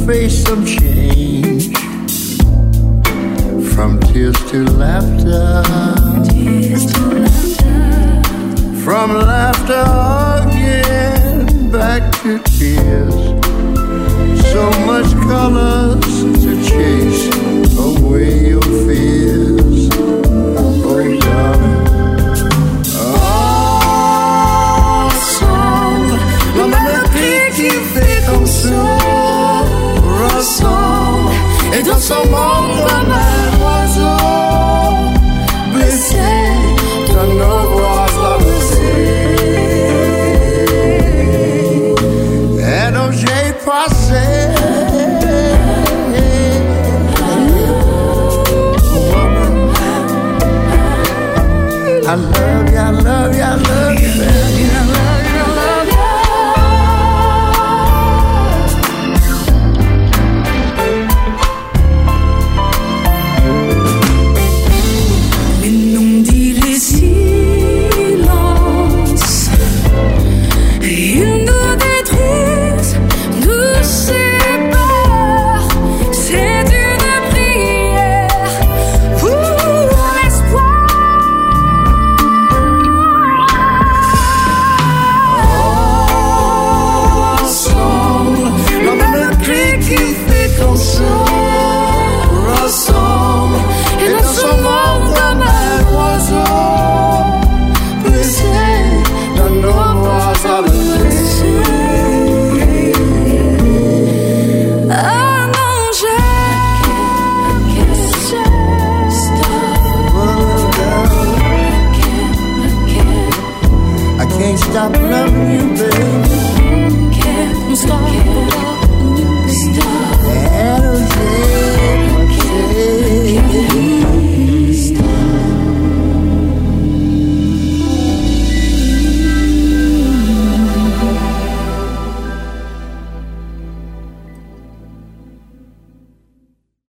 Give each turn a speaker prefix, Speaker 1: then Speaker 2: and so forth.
Speaker 1: face some change, from tears to laughter, from laughter again back to tears. So much colors to chase away your fears. Oh, darling. Ensemble, la mélodie qui fait comme ça, ressemble, et dans son monde comme un oiseau, blessé, dans nos voix blessées. Et donc j'ai passé. I love you, I love you, I love you, baby. I love you, I love you.
Speaker 2: Les non-dits, les silences, ils nous détruisent, nous séparent. C'est une prière pour l'espoir. Qui fait qu'on se ressemble, et dans son monde comme un oiseau, blessé, dans nos voix blessées. Ah non,
Speaker 1: I can't stop loving you, baby.
Speaker 2: Can't stop.